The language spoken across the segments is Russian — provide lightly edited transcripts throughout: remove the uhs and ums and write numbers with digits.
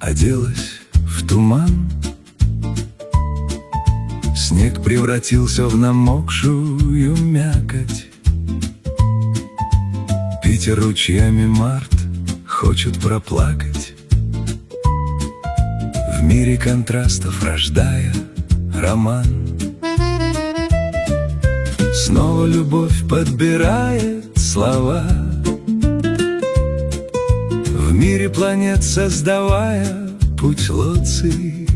оделась в туман. Снег превратился в намокшую мякоть. Питер ручьями март хочет проплакать. В мире контрастов рождая роман. Снова любовь подбирает слова, в мире планет создавая путь Лоций.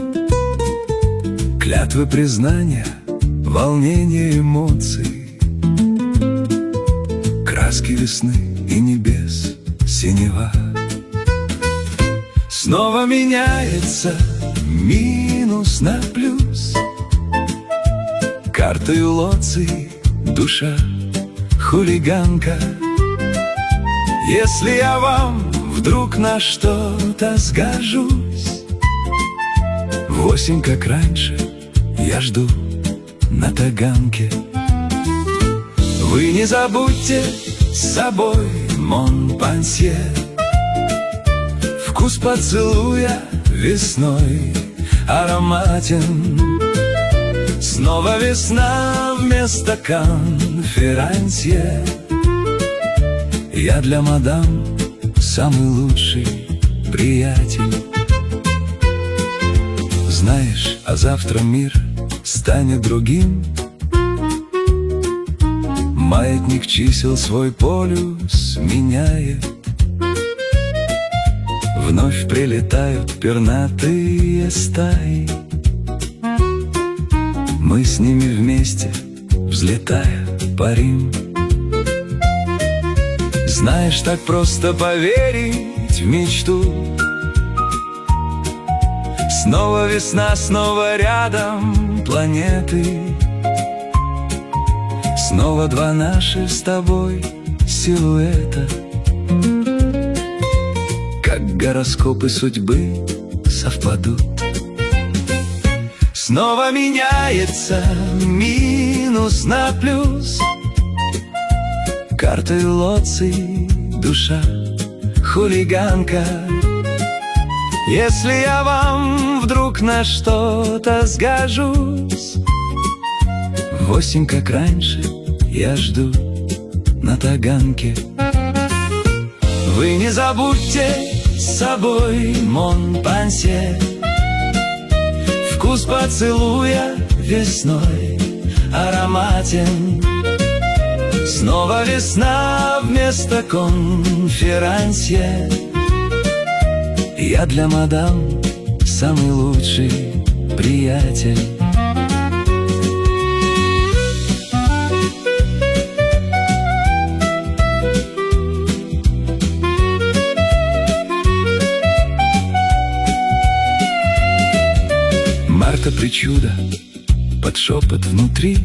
Клятвы признания, волнение эмоций, краски весны и небес синева. Снова меняется минус на плюс, картою Лоций душа хулиганка. Если я вам вдруг на что-то сгожусь, 8, как раньше, я жду на Таганке. Вы не забудьте с собой Монпансье, вкус поцелуя весной ароматен. Снова весна вместо конферансье. Я для мадам самый лучший приятель. Знаешь, а завтра мир станет другим. Маятник чисел свой полюс меняет. Вновь прилетают пернатые стаи. Мы с ними вместе, взлетая, парим. Знаешь, так просто поверить в мечту. Снова весна, снова рядом планеты. Снова два наши с тобой силуэта. Как гороскопы судьбы совпадут. Снова меняется минус на плюс, картой Лоций душа хулиганка. Если я вам вдруг на что-то сгожусь, 8, как раньше, я жду на Таганке. Вы не забудьте с собой Монпансье, вкус поцелуя весной ароматен. Снова весна вместо конферансье. Я для мадам самый лучший приятель. Марта причуда, под шепот внутри.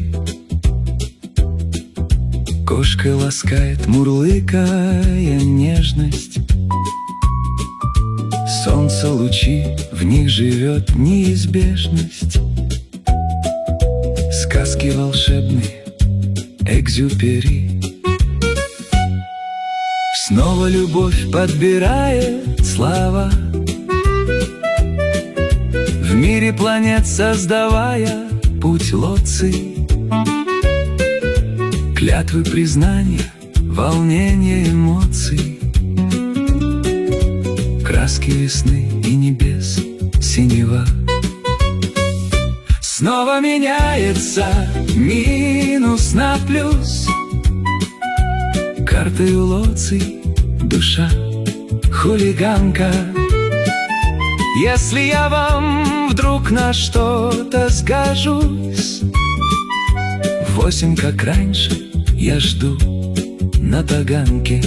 Кошка ласкает, мурлыкая нежность. Солнце лучи, в них живет неизбежность. Сказки волшебные, Экзюпери. Снова любовь подбирает слова, в мире планет создавая путь Лоций. Клятвы признания, волнение эмоций, краски весны и небес синева. Снова меняется минус на плюс, картою Лоций душа хулиганка. Если я вам вдруг на что-то сгожусь, 8, как раньше, я жду на Таганке.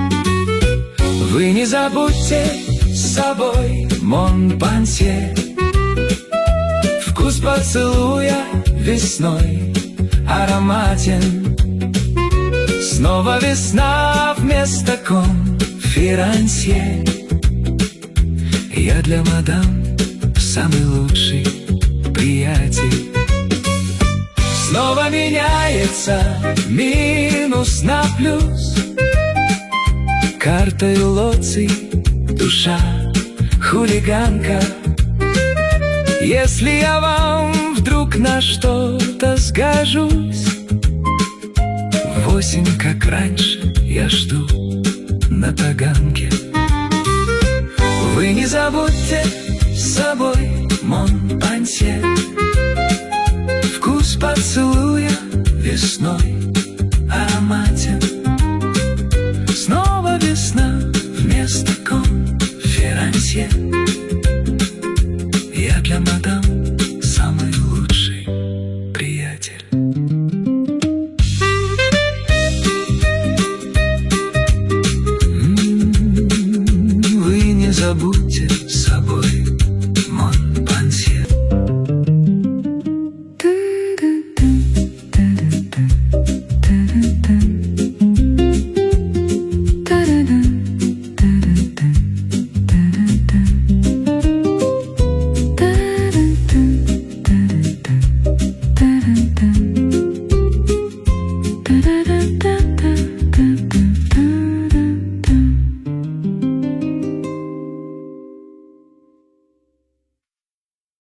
Вы не забудьте с собой Монпансье, вкус поцелуя весной ароматен. Снова весна вместо конферансье. Я для мадам самый лучший приятель. Снова меняется минус на плюс, картой Лоций душа хулиганка. Если я вам вдруг на что-то сгожусь, в осень, как раньше, я жду на Таганке. Вы не забудьте с собой Монпансье, вкус поцелуя весной ароматен. Снова весна вместо конферансье.